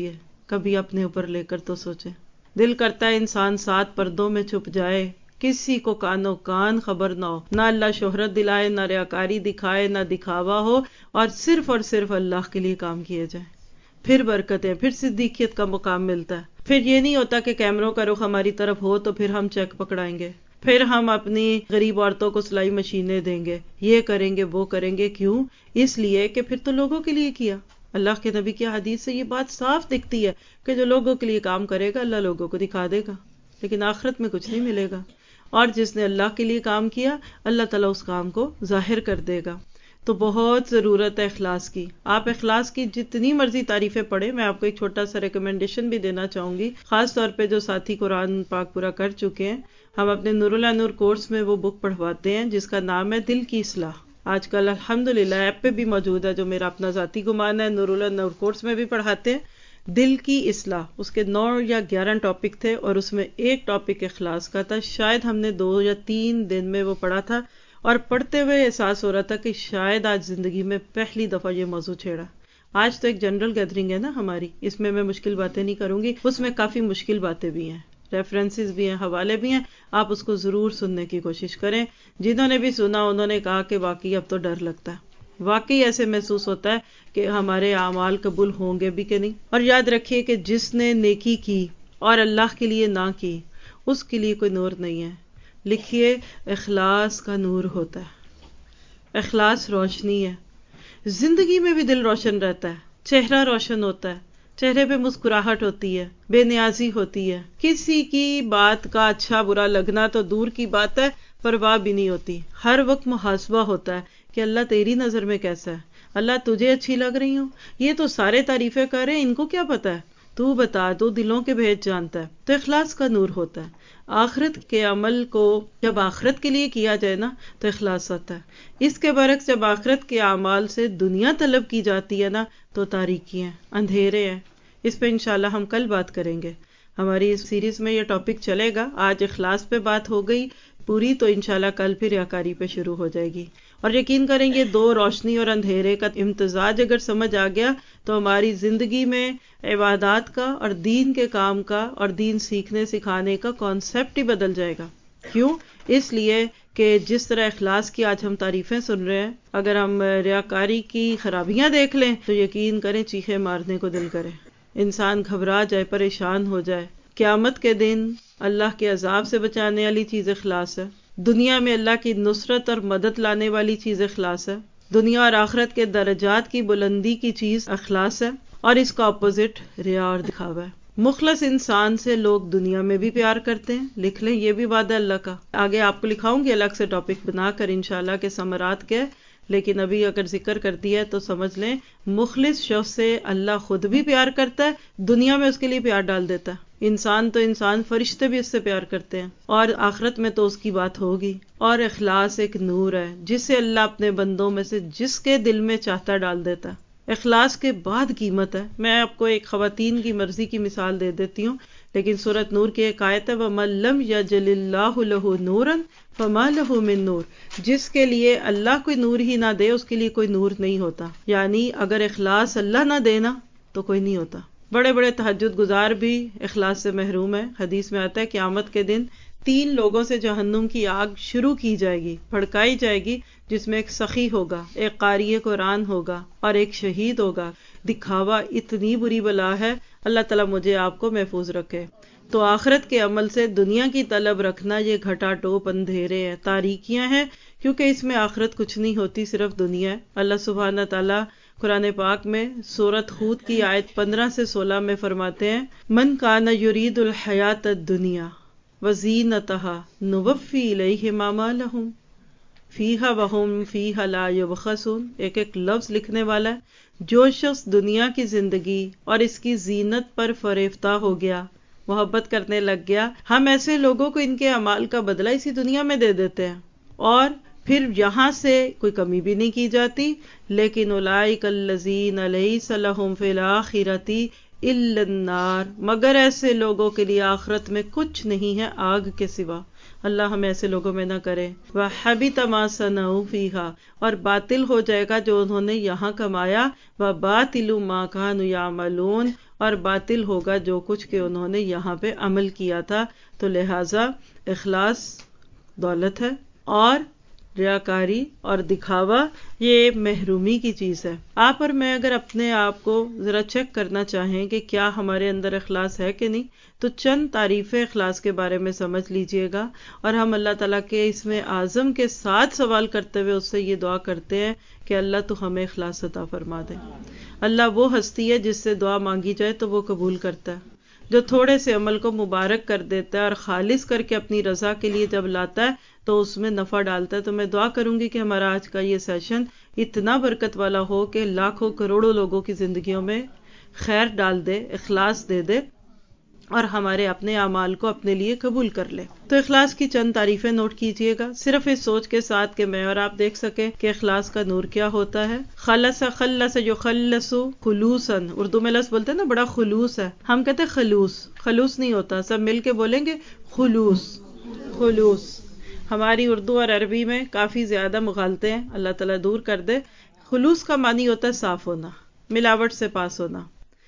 کبھی اپنے اوپر لے کر تو سوچیں. دل کرتا ہے انسان سات پردوں میں چھپ جائے، کسی کو کانوں کان خبر نہ ہو، نہ اللہ شہرت دلائے، نہ ریاکاری دکھائے، نہ دکھاوا ہو، اور صرف اور صرف اللہ کے لیے کام کیے جائیں. پھر برکتیں، پھر صدیقیت کا مقام ملتا ہے. پھر یہ نہیں ہوتا کہ کیمروں کا رخ ہماری طرف ہو تو پھر ہم چیک پکڑائیں گے، پھر ہم اپنی غریب عورتوں کو سلائی مشینیں دیں گے، یہ کریں گے وہ کریں گے. کیوں؟ اس لیے کہ پھر تو لوگوں کے لیے کیا. اللہ کے نبی کی حدیث سے یہ بات صاف دکھتی ہے کہ جو لوگوں کے لیے کام کرے گا اللہ لوگوں کو دکھا دے گا، لیکن آخرت میں کچھ نہیں ملے گا. اور جس نے اللہ کے لیے کام کیا اللہ تعالیٰ اس کام کو ظاہر کر دے گا. تو بہت ضرورت ہے اخلاص کی. آپ اخلاص کی جتنی مرضی تعریفیں پڑھیں. میں آپ کو ایک چھوٹا سا ریکمنڈیشن بھی دینا چاہوں گی، خاص طور پہ جو ساتھی قرآن پاک پورا کر چکے ہیں. ہم اپنے نور اللہ نور کورس میں وہ بک پڑھواتے ہیں جس کا نام ہے دل کی اصلاح. آج کل الحمدللہ ایپ پہ بھی موجود ہے، جو میرا اپنا ذاتی گمان ہے. نور اللہ نور کورس میں بھی پڑھاتے ہیں دل کی اصلاح. اس کے نو یا گیارہ ٹاپک تھے اور اس میں ایک ٹاپک اخلاص کا تھا. شاید ہم نے دو یا تین دن میں وہ پڑھا تھا اور پڑھتے ہوئے احساس ہو رہا تھا کہ شاید آج زندگی میں پہلی دفعہ یہ موضوع چھیڑا. آج تو ایک جنرل گیدرنگ ہے نا ہماری، اس میں میں مشکل باتیں نہیں کروں گی. اس میں کافی مشکل باتیں بھی ہیں، ریفرنسز بھی ہیں، حوالے بھی ہیں. آپ اس کو ضرور سننے کی کوشش کریں. جنہوں نے بھی سنا انہوں نے کہا کہ واقعی اب تو ڈر لگتا ہے، واقعی ایسے محسوس ہوتا ہے کہ ہمارے اعمال قبول ہوں گے بھی کہ نہیں. اور یاد رکھیے کہ جس نے نیکی کی اور اللہ کے لیے نہ کی اس کے لیے کوئی نور نہیں ہے. لکھیے اخلاص کا نور ہوتا ہے، اخلاص روشنی ہے. زندگی میں بھی دل روشن رہتا ہے، چہرہ روشن ہوتا ہے، چہرے پہ مسکراہٹ ہوتی ہے، بے نیازی ہوتی ہے. کسی کی بات کا اچھا برا لگنا تو دور کی بات ہے، پرواہ بھی نہیں ہوتی. ہر وقت محاسبہ ہوتا ہے کہ اللہ تیری نظر میں کیسا ہے، اللہ تجھے اچھی لگ رہی ہوں. یہ تو سارے تعریفیں کر رہے ہیں، ان کو کیا پتا ہے، تو بتا، تو دلوں کے بھید جانتا ہے. تو اخلاص کا نور ہوتا ہے. آخرت کے عمل کو جب آخرت کے لیے کیا جائے نا تو اخلاص آتا ہے. اس کے برعکس جب آخرت کے اعمال سے دنیا طلب کی جاتی ہے نا تو تاریکی ہیں، اندھیرے ہیں. اس پہ انشاءاللہ ہم کل بات کریں گے. ہماری اس سیریز میں یہ ٹاپک چلے گا. آج اخلاص پہ بات ہو گئی پوری، تو انشاءاللہ کل پھر ریاکاری پہ شروع ہو جائے گی. اور یقین کریں گے دو روشنی اور اندھیرے کا امتزاج اگر سمجھ آ گیا تو ہماری زندگی میں عبادات کا اور دین کے کام کا اور دین سیکھنے سکھانے کا کانسیپٹ ہی بدل جائے گا. کیوں؟ اس لیے کہ جس طرح اخلاص کی آج ہم تعریفیں سن رہے ہیں، اگر ہم ریاکاری کی خرابیاں دیکھ لیں تو یقین کریں چیخے مارنے کو دل کرے، انسان گھبرا جائے، پریشان ہو جائے. قیامت کے دن اللہ کے عذاب سے بچانے والی چیز اخلاص ہے. دنیا میں اللہ کی نصرت اور مدد لانے والی چیز اخلاص ہے. دنیا اور آخرت کے درجات کی بلندی کی چیز اخلاص ہے. اور اس کا اپوزٹ ریا اور دکھاوا ہے. مخلص انسان سے لوگ دنیا میں بھی پیار کرتے ہیں. لکھ لیں، یہ بھی وعدہ اللہ کا. آگے آپ کو لکھاؤں گی الگ سے ٹاپک بنا کر انشاءاللہ کے ثمرات کے، لیکن ابھی اگر ذکر کر دیا ہے تو سمجھ لیں مخلص شخص سے اللہ خود بھی پیار کرتا ہے، دنیا میں اس کے لیے پیار ڈال دیتا ہے. انسان تو انسان، فرشتے بھی اس سے پیار کرتے ہیں، اور آخرت میں تو اس کی بات ہوگی. اور اخلاص ایک نور ہے جسے اللہ اپنے بندوں میں سے جس کے دل میں چاہتا ڈال دیتا ہے. اخلاص کے بعد قیمت ہے. میں آپ کو ایک خواتین کی مرضی کی مثال دے دیتی ہوں، لیکن سورۃ نور کی ایک آیت ہے وَمَن لَّمْ يَجْعَلِ اللَّهُ لَهُ نُورًا فَمَا لَهُ مِن نور. جس کے لیے اللہ کوئی نور ہی نہ دے اس کے لیے کوئی نور نہیں ہوتا. یعنی اگر اخلاص اللہ نہ دینا تو کوئی نہیں ہوتا. بڑے بڑے تہجد گزار بھی اخلاص سے محروم ہیں. حدیث میں آتا ہے قیامت کے دن تین لوگوں سے جہنم کی آگ شروع کی جائے گی، بھڑکائی جائے گی، جس میں ایک سخی ہوگا، ایک قاری قرآن ہوگا اور ایک شہید ہوگا. دکھاوا اتنی بری بلا ہے، اللہ تعالیٰ مجھے آپ کو محفوظ رکھے. تو آخرت کے عمل سے دنیا کی طلب رکھنا یہ گھٹا ٹوپ اندھیرے ہیں، تاریکیاں ہیں، کیونکہ اس میں آخرت کچھ نہیں ہوتی، صرف دنیا ہے. اللہ سبحانہ تعالیٰ قرآن پاک میں سورۃ ہود کی آیت پندرہ سے سولہ میں فرماتے ہیں من کان یرید الحیات الدنیا وزینتها نوفی الیہم اعمالہم فیہا وہم فیہا لا یبخسون. ایک ایک لفظ لکھنے والا ہے. جو شخص دنیا کی زندگی اور اس کی زینت پر فریفتہ ہو گیا، محبت کرنے لگ گیا، ہم ایسے لوگوں کو ان کے اعمال کا بدلہ اسی دنیا میں دے دیتے ہیں اور پھر یہاں سے کوئی کمی بھی نہیں کی جاتی. لیکن اولئک الذین لیس لہم فی الآخرۃ الا النار، مگر ایسے لوگوں کے لیے آخرت میں کچھ نہیں ہے آگ کے سوا. اللہ ہمیں ایسے لوگوں میں نہ کرے. وحبط ما صنعوا فیہا، اور باطل ہو جائے گا جو انہوں نے یہاں کمایا. وباطل ما کانوا یعملون، اور باطل ہوگا جو کچھ کہ انہوں نے یہاں پہ عمل کیا تھا. تو لہٰذا اخلاص دولت ہے اور ریاکاری اور دکھاوا یہ محرومی کی چیز ہے. آپ اور میں اگر اپنے آپ کو ذرا چیک کرنا چاہیں کہ کیا ہمارے اندر اخلاص ہے کہ نہیں، تو چند تعریفیں اخلاص کے بارے میں سمجھ لیجئے گا، اور ہم اللہ تعالیٰ کے اس میں اعظم کے ساتھ سوال کرتے ہوئے اس سے یہ دعا کرتے ہیں کہ اللہ تو ہمیں اخلاص عطا فرما دے. اللہ وہ ہستی ہے جس سے دعا مانگی جائے تو وہ قبول کرتا ہے، جو تھوڑے سے عمل کو مبارک کر دیتا ہے اور خالص کر کے اپنی رضا کے لیے جب لاتا ہے تو اس میں نفع ڈالتا ہے. تو میں دعا کروں گی کہ ہمارا آج کا یہ سیشن اتنا برکت والا ہو کہ لاکھوں کروڑوں لوگوں کی زندگیوں میں خیر ڈال دے، اخلاص دے دے اور ہمارے اپنے اعمال کو اپنے لیے قبول کر لے. تو اخلاص کی چند تعریفیں نوٹ کیجئے گا، صرف اس سوچ کے ساتھ کہ میں اور آپ دیکھ سکیں کہ اخلاص کا نور کیا ہوتا ہے. خلص خلص جو خلص خلوصاً، اردو میں لفظ بولتے ہیں نا بڑا خلوص ہے، ہم کہتے ہیں خلوص. خلوص نہیں ہوتا، سب مل کے بولیں گے خلوص. خلوص ہماری اردو اور عربی میں کافی زیادہ مغالطے ہیں، اللہ تعالیٰ دور کر دے. خلوص کا معنی ہوتا ہے صاف ہونا، ملاوٹ سے پاس ہونا.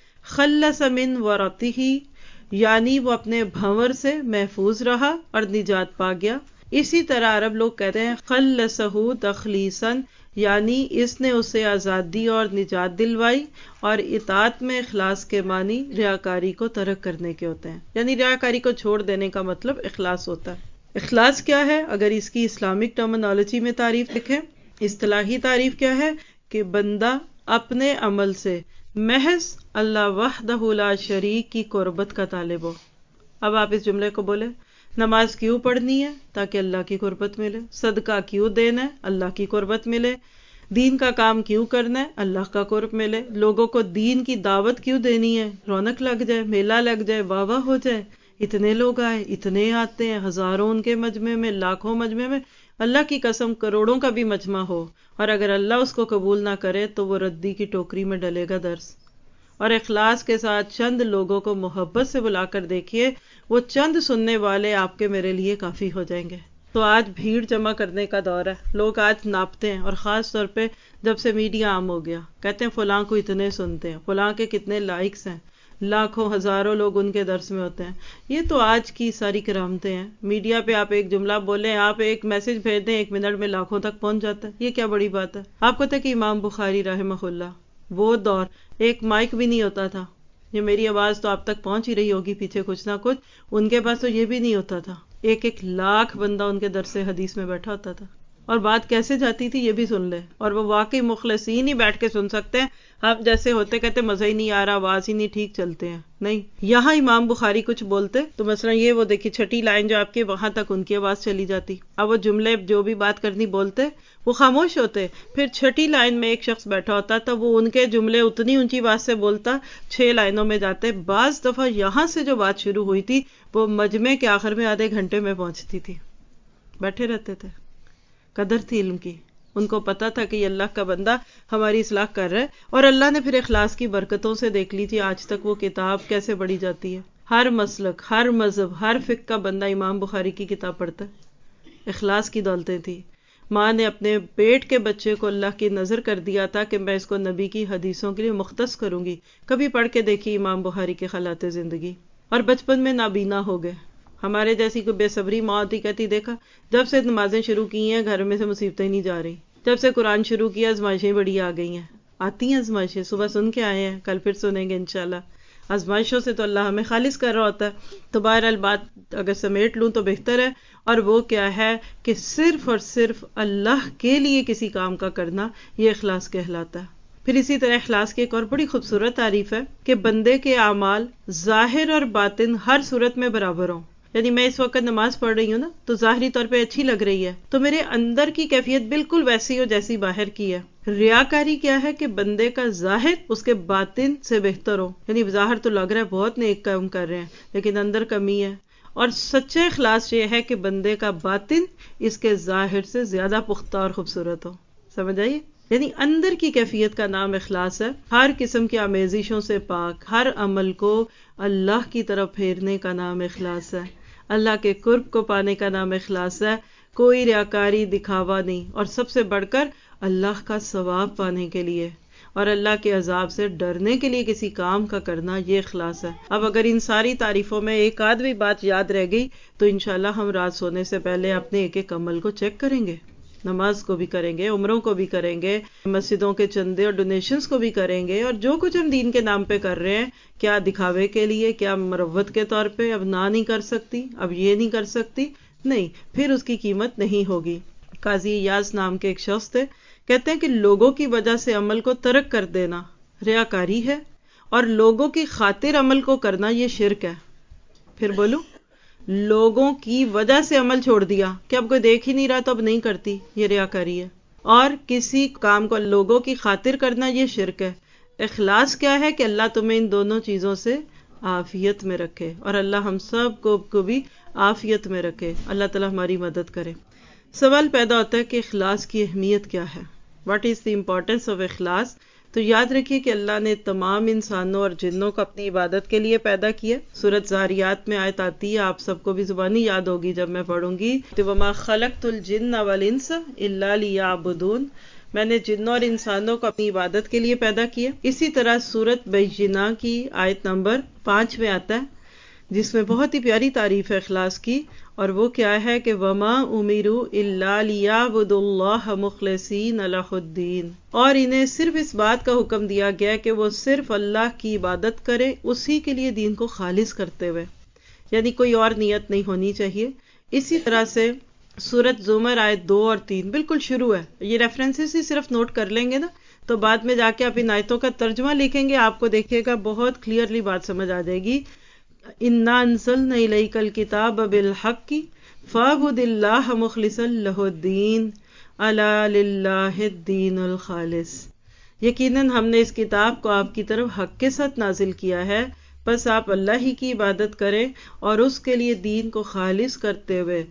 خلص من ورطہ یعنی وہ اپنے بھنور سے محفوظ رہا اور نجات پا گیا. اسی طرح عرب لوگ کہتے ہیں خلصہ تخلیصاً یعنی اس نے اسے آزادی اور نجات دلوائی. اور اطاعت میں اخلاص کے معنی ریاکاری کو ترک کرنے کے ہوتے ہیں، یعنی ریاکاری کو چھوڑ دینے کا مطلب اخلاص ہوتا ہے. اخلاص کیا ہے؟ اگر اس کی اسلامک ٹرمنالوجی میں تعریف دیکھیں، اصطلاحی تعریف کیا ہے کہ بندہ اپنے عمل سے محض اللہ وحدہ لا شریک کی قربت کا طالب ہو. اب آپ اس جملے کو بولیں، نماز کیوں پڑھنی ہے؟ تاکہ اللہ کی قربت ملے. صدقہ کیوں دینا ہے؟ اللہ کی قربت ملے. دین کا کام کیوں کرنا ہے؟ اللہ کا قرب ملے. لوگوں کو دین کی دعوت کیوں دینی ہے؟ رونق لگ جائے، میلہ لگ جائے، واہ واہ ہو جائے، اتنے لوگ آئے، اتنے آتے ہیں، ہزاروں ان کے مجمع میں، لاکھوں مجمع میں، اللہ کی قسم کروڑوں کا بھی مجمع ہو اور اگر اللہ اس کو قبول نہ کرے تو وہ ردی کی ٹوکری میں ڈلے گا درس. اور اخلاص کے ساتھ چند لوگوں کو محبت سے بلا کر دیکھیے، وہ چند سننے والے آپ کے میرے لیے کافی ہو جائیں گے. تو آج بھیڑ جمع کرنے کا دور ہے، لوگ آج ناپتے ہیں، اور خاص طور پہ جب سے میڈیا عام ہو گیا کہتے ہیں فلاں کو اتنے سنتے ہیں، فلاں کے کتنے لائکس ہیں، لاکھوں ہزاروں لوگ ان کے درس میں ہوتے ہیں. یہ تو آج کی ساری کرامتیں ہیں. میڈیا پہ آپ ایک جملہ بولیں، آپ ایک میسج بھیج دیں، ایک منٹ میں لاکھوں تک پہنچ جاتا ہے. یہ کیا بڑی بات ہے؟ آپ کو تھا کہ امام بخاری رحمہ اللہ وہ دور ایک مائک بھی نہیں ہوتا تھا. یہ میری آواز تو آپ تک پہنچ ہی رہی ہوگی پیچھے کچھ نہ کچھ، ان کے پاس تو یہ بھی نہیں ہوتا تھا. ایک ایک لاکھ بندہ ان کے درس حدیث میں بیٹھا ہوتا تھا، اور بات کیسے جاتی تھی یہ بھی سن لے. اور وہ واقعی مخلصین ہی بیٹھ کے سن سکتے ہیں. ہم جیسے ہوتے کہتے مزہ ہی نہیں آ رہا، آواز ہی نہیں ٹھیک، چلتے ہیں. نہیں، یہاں امام بخاری کچھ بولتے تو مثلا یہ وہ دیکھیے چھٹی لائن جو آپ کی وہاں تک ان کی آواز چلی جاتی. اب وہ جملے جو بھی بات کرنی بولتے وہ خاموش ہوتے، پھر چھٹی لائن میں ایک شخص بیٹھا ہوتا تو وہ ان کے جملے اتنی اونچی آواز سے بولتا، چھ لائنوں میں جاتے. بعض دفعہ یہاں سے جو بات شروع ہوئی تھی وہ مجمع کے آخر میں آدھے گھنٹے میں پہنچتی تھی. بیٹھے رہتے تھے. قدر تھی علم کی، ان کو پتا تھا کہ یہ اللہ کا بندہ ہماری اصلاح کر رہا ہے. اور اللہ نے پھر اخلاص کی برکتوں سے دیکھ لی تھی آج تک وہ کتاب کیسے بڑھی جاتی ہے. ہر مسلک، ہر مذہب، ہر فقہ کا بندہ امام بخاری کی کتاب پڑھتا ہے. اخلاص کی دولتیں تھی. ماں نے اپنے پیٹ کے بچے کو اللہ کی نظر کر دیا تھا کہ میں اس کو نبی کی حدیثوں کے لیے مختص کروں گی. کبھی پڑھ کے دیکھی امام بخاری کے خالات زندگی. اور بچپن میں نابینا ہو گئے. ہمارے جیسی کوئی بے صبری ماں ہوتی کہتی دیکھا جب سے نمازیں شروع کی ہیں گھر میں سے مصیبتیں نہیں جا رہی، جب سے قرآن شروع کیا آزمائشیں بڑی آ گئی ہیں. آتی ہیں آزمائشیں، صبح سن کے آئے ہیں، کل پھر سنیں گے انشاءاللہ. آزمائشوں سے تو اللہ ہمیں خالص کر رہا ہوتا ہے. تو بہرحال بات اگر سمیٹ لوں تو بہتر ہے. اور وہ کیا ہے کہ صرف اور صرف اللہ کے لیے کسی کام کا کرنا، یہ اخلاص کہلاتا ہے. پھر اسی طرح اخلاص کی ایک اور بڑی خوبصورت تعریف ہے کہ بندے کے اعمال ظاہر اور باطن ہر صورت میں برابر ہوں. یعنی میں اس وقت نماز پڑھ رہی ہوں نا تو ظاہری طور پہ اچھی لگ رہی ہے تو میرے اندر کی کیفیت بالکل ویسی ہو جیسی باہر کی ہے. ریاکاری کیا ہے کہ بندے کا ظاہر اس کے باطن سے بہتر ہو. یعنی ظاہر تو لگ رہا ہے بہت نیک کام کر رہے ہیں لیکن اندر کمی ہے. اور سچا اخلاص یہ ہے کہ بندے کا باطن اس کے ظاہر سے زیادہ پختہ اور خوبصورت ہو. سمجھ آئیے؟ یعنی اندر کی کیفیت کا نام اخلاص ہے. ہر قسم کی آمیزشوں سے پاک ہر عمل کو اللہ کی طرف پھیرنے کا نام اخلاص ہے. اللہ کے قرب کو پانے کا نام اخلاص ہے. کوئی ریاکاری دکھاوا نہیں، اور سب سے بڑھ کر اللہ کا ثواب پانے کے لیے. اور اللہ کے عذاب سے ڈرنے کے لیے کسی کام کا کرنا، یہ اخلاص ہے۔ اب اگر ان ساری تعریفوں میں ایک آدھ بھی بات یاد رہ گئی تو انشاءاللہ ہم رات سونے سے پہلے اپنے ایک ایک عمل کو چیک کریں گے، نماز کو بھی کریں گے، عمروں کو بھی کریں گے، مسجدوں کے چندے اور ڈونیشنز کو بھی کریں گے، اور جو کچھ ہم دین کے نام پہ کر رہے ہیں، کیا دکھاوے کے لیے، کیا مروت کے طور پہ، اب نہ نہیں کر سکتی، اب یہ نہیں کر سکتی، نہیں، پھر اس کی قیمت نہیں ہوگی۔ قاضی ایاز نام کے ایک شخص تھے، کہتے ہیں کہ لوگوں کی وجہ سے عمل کو ترک کر دینا ریاکاری ہے، اور لوگوں کی خاطر عمل کو کرنا یہ شرک ہے۔ پھر بولو، لوگوں کی وجہ سے عمل چھوڑ دیا کہ اب کوئی دیکھ ہی نہیں رہا تو اب نہیں کرتی، یہ ریاکاری ہے، اور کسی کام کو لوگوں کی خاطر کرنا یہ شرک ہے۔ اخلاص کیا ہے کہ اللہ تمہیں ان دونوں چیزوں سے عافیت میں رکھے، اور اللہ ہم سب کو کو بھی عافیت میں رکھے، اللہ تعالی ہماری مدد کرے۔ سوال پیدا ہوتا ہے کہ اخلاص کی اہمیت کیا ہے؟ What is the importance of اخلاص؟ تو یاد رکھیے کہ اللہ نے تمام انسانوں اور جنوں کو اپنی عبادت کے لیے پیدا کیا۔ سورۃ زاریات میں آیت آتی ہے، آپ سب کو بھی زبانی یاد ہوگی جب میں پڑھوں گی، وَمَا خَلَقْتُ الْجِنَّ وَالْإِنسَ إِلَّا لِيَعْبُدُونَ، میں نے جنوں اور انسانوں کو اپنی عبادت کے لیے پیدا کیا۔ اسی طرح سورۃ بینہ کی آیت نمبر پانچ میں آتا ہے، جس میں بہت ہی پیاری تعریف ہے اخلاص کی، اور وہ کیا ہے کہ وَمَا أُمِرُوا إِلَّا لِيَعْبُدُوا اللَّهَ مُخْلِصِينَ لَهُ الدِّينَ، اور انہیں صرف اس بات کا حکم دیا گیا کہ وہ صرف اللہ کی عبادت کرے، اسی کے لیے دین کو خالص کرتے ہوئے، یعنی کوئی اور نیت نہیں ہونی چاہیے۔ اسی طرح سے سورۃ زمر آیت دو اور تین بالکل شروع ہے، یہ ریفرنسز ہی صرف نوٹ کر لیں گے نا تو بعد میں جا کے آپ ان آیتوں کا ترجمہ لکھیں گے، آپ کو دیکھیے گا بہت کلیئرلی بات سمجھ آ جائے گی۔ اِنَّا أَنزَلْنَا إِلَيْكَ الْكِتَابَ بِالْحَقِّ فَاعْبُدِ اللَّهَ مُخْلِصًا لَهُ الدِّينَ أَلَا لِلَّهِ الدِّينُ الْخَالِصُ، یقیناً ہم نے اس کتاب کو آپ کی طرف حق کے ساتھ نازل کیا ہے، بس آپ اللہ ہی کی عبادت کریں اور اس کے لیے دین کو خالص کرتے ہوئے،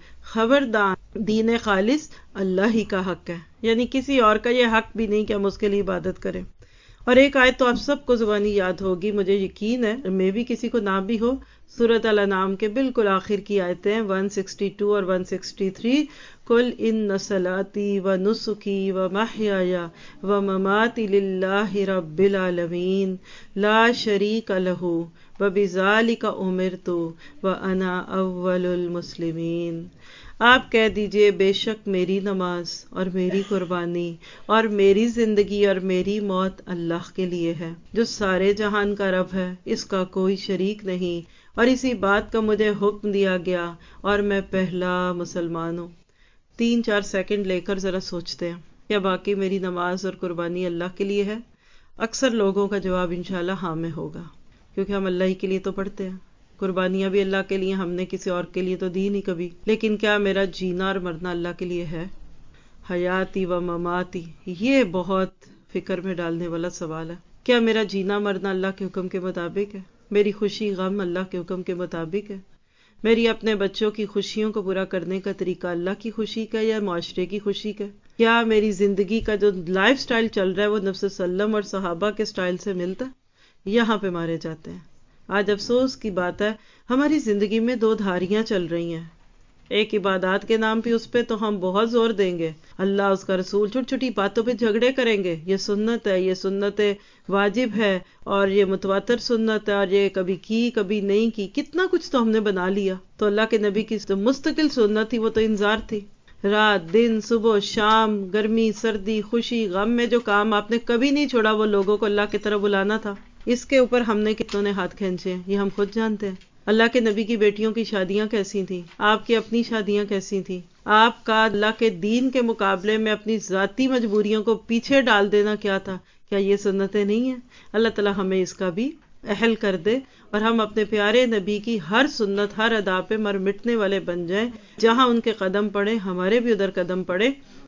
خبردار دین خالص اللہ ہی کا حق ہے، یعنی کسی اور کا یہ حق بھی نہیں کہ ہم اس کے لیے عبادت کریں۔ اور ایک آیت تو آپ سب کو زبانی یاد ہوگی، مجھے یقین ہے، میں بھی کسی کو نہ بھی ہو، سورۃ الانعام کے بالکل آخر کی آیتیں ایک سو باسٹھ اور ایک سو تریسٹھ، قُلْ إِنَّ صَلَاتِي وَنُسُكِي وَمَحْيَايَ وَمَمَاتِي لِلَّهِ رَبِّ الْعَالَمِينَ لَا شَرِيكَ لَهُ وَبِذَلِكَ أُمِرْتُ وَأَنَا أَوَّلُ الْمُسْلِمِينَ۔ آپ کہہ دیجئے، بے شک میری نماز اور میری قربانی اور میری زندگی اور میری موت اللہ کے لیے ہے، جو سارے جہان کا رب ہے، اس کا کوئی شریک نہیں، اور اسی بات کا مجھے حکم دیا گیا اور میں پہلا مسلمان ہوں۔ تین چار سیکنڈ لے کر ذرا سوچتے ہیں، کیا باقی میری نماز اور قربانی اللہ کے لیے ہے؟ اکثر لوگوں کا جواب انشاءاللہ ہاں میں ہوگا، کیونکہ ہم اللہ ہی کے لیے تو پڑھتے ہیں، قربانیاں بھی اللہ کے لیے، ہم نے کسی اور کے لیے تو دی نہیں کبھی۔ لیکن کیا میرا جینا اور مرنا اللہ کے لیے ہے؟ حیاتی و مماتی، یہ بہت فکر میں ڈالنے والا سوال ہے۔ کیا میرا جینا مرنا اللہ کے حکم کے مطابق ہے؟ میری خوشی غم اللہ کے حکم کے مطابق ہے؟ میری اپنے بچوں کی خوشیوں کو پورا کرنے کا طریقہ اللہ کی خوشی کا یا معاشرے کی خوشی کا؟ کیا میری زندگی کا جو لائف سٹائل چل رہا ہے وہ نبی صلی اللہ علیہ وسلم اور صحابہ کے سٹائل سے ملتا ہے؟ یہاں پہ مارے جاتے ہیں۔ آج افسوس کی بات ہے، ہماری زندگی میں دو دھاریاں چل رہی ہیں، ایک عبادات کے نام پہ اس پہ تو ہم بہت زور دیں گے، اللہ اس کا رسول، چھوٹی چھوٹی باتوں پہ جھگڑے کریں گے، یہ سنت ہے، یہ سنت واجب ہے، اور یہ متواتر سنت ہے، اور یہ کبھی کی کبھی نہیں کی، کتنا کچھ تو ہم نے بنا لیا۔ تو اللہ کے نبی کی جو مستقل سنت تھی وہ تو انذار تھی، رات دن صبح شام، گرمی سردی خوشی غم میں جو کام آپ نے کبھی نہیں چھوڑا وہ لوگوں کو اللہ کی طرف بلانا تھا۔ اس کے اوپر ہم نے کتنوں نے ہاتھ کھینچے ہیں، یہ ہم خود جانتے ہیں۔ اللہ کے نبی کی بیٹیوں کی شادیاں کیسی تھیں، آپ کی اپنی شادیاں کیسی تھیں، آپ کا اللہ کے دین کے مقابلے میں اپنی ذاتی مجبوریوں کو پیچھے ڈال دینا کیا تھا؟ کیا یہ سنتیں نہیں ہیں؟ اللہ تعالی ہمیں اس کا بھی اہل کر دے اور ہم اپنے پیارے نبی کی ہر سنت ہر ادا پہ مر مٹنے والے بن جائیں، جہاں ان کے قدم پڑے ہمارے بھی ادھر قدم پڑے۔